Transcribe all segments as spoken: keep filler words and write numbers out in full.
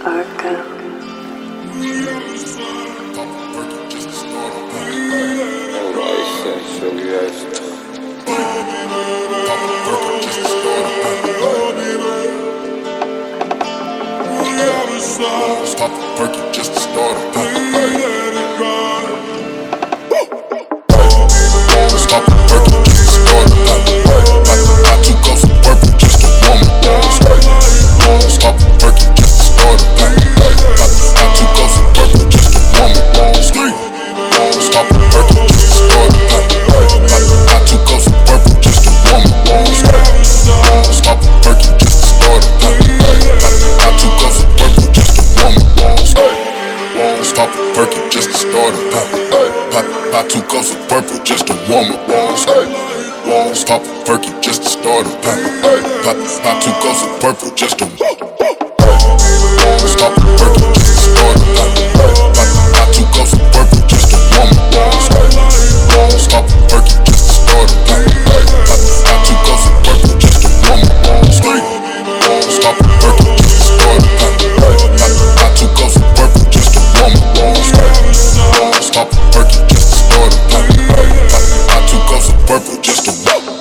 Arca. Stop the perky just to start a Stop the perky just to start a Not too close to purple just to warm it. Stop the perky just to start a Not too close to purple just to warm it. Stop the perky just to start a Not too close to purple just to warm it. Stop the perky just to start a Not too close to purple just to warm it. Stop the perky just to start a Not, not too close to purple just to warm it. Stop the perky just to start a Not, not too close to purple just to Stop the perky just to start a Not, not too close to purple just to warm it. Stop the perky just to start a Not, not too close to purple just to warm it. Stop the perky just to start a Not, not too close to purple just to warm it. Stop the perky just to start a Not, not too close to purple just to warm it.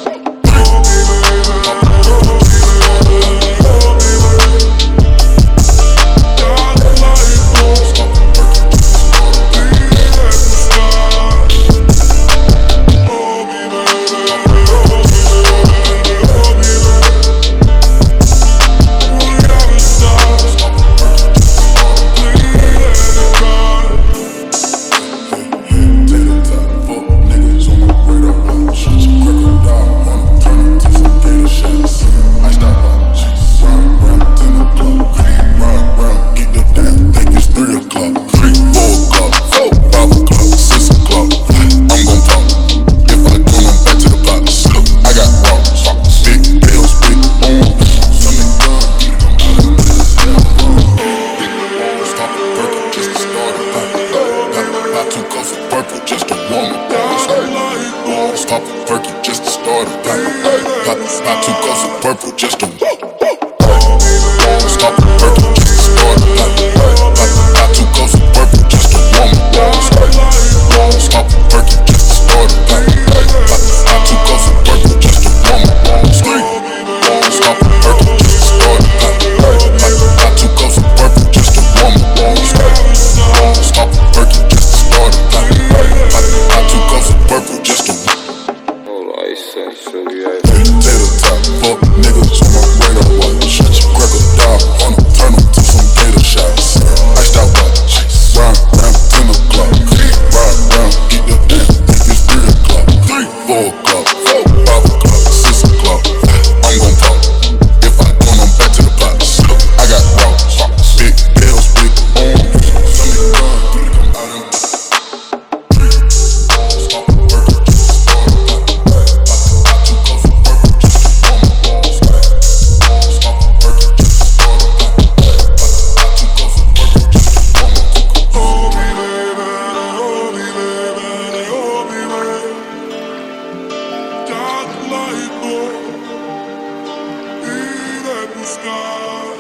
Stop the perky just to start a Not, not too close to purple just to Stop the perky just to start a Not, not too close to purple just to warm it. Stop the perky just to start a Not, not too close to purple just to warm it. Stop the perky just to start a Not, not too close to purple just to warm it. Stop the perky just to start a Not, not too close to purple just to Tater top, fuck niggas on my radar watch. Shut your cracker down on them, turn them to some gator shots. Iced out watch, round, round, ten o'clock. Ride round, get the damn, think it's three o'clock. Four o'clock, five o'clock, six o'clock. I'm gon' pop, if I don't, I'm back to the pots. I got rocks, big L's, big arms. Something done, come out and stop the work. Sky.